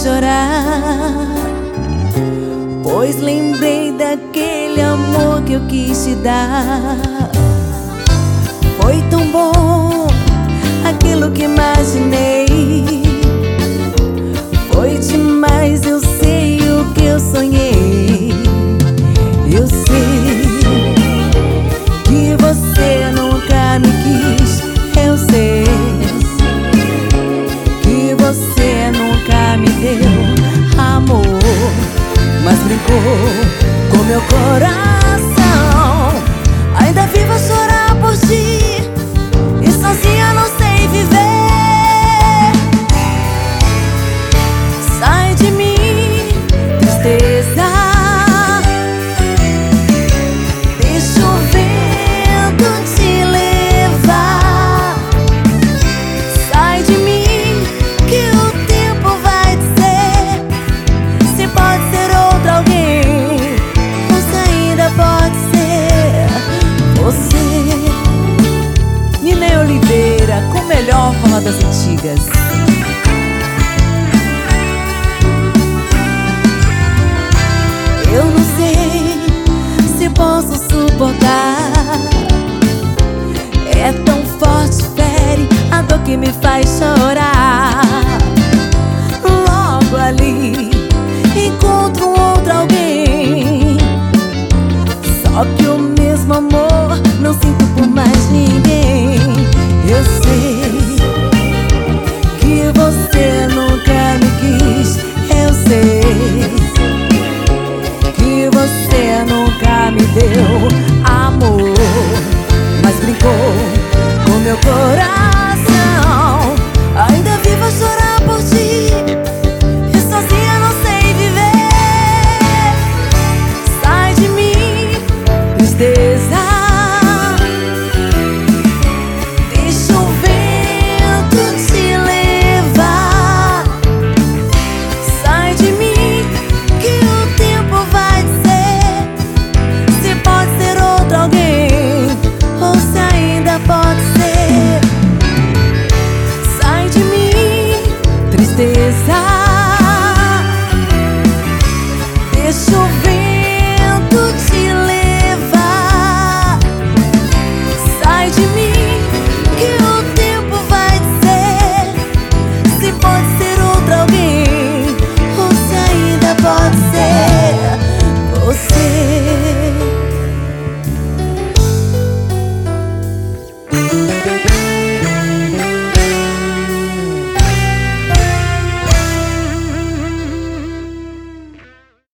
chorar, pois lembrei daquele amor que eu quis te dar. Foi tão bom aquilo que imaginei, foi demais, eu sei o que eu sonhei. Eu sei que você nunca me quis, eu sei que você nunca me deu amor, mas brincou com meu coração. Ainda vivo a chorar por ti, e sozinha não sei viver. Sai de mim, tristeza, deixa o vento te levar. Sai de mim, que o tempo vai dizer se pode ser outro alguém, ou se ainda pode ser você. Nina Oliveira, com o melhor forró das antigas. Eu não sei se posso suportar, é tão forte, fere a dor que me faz chorar. Logo ali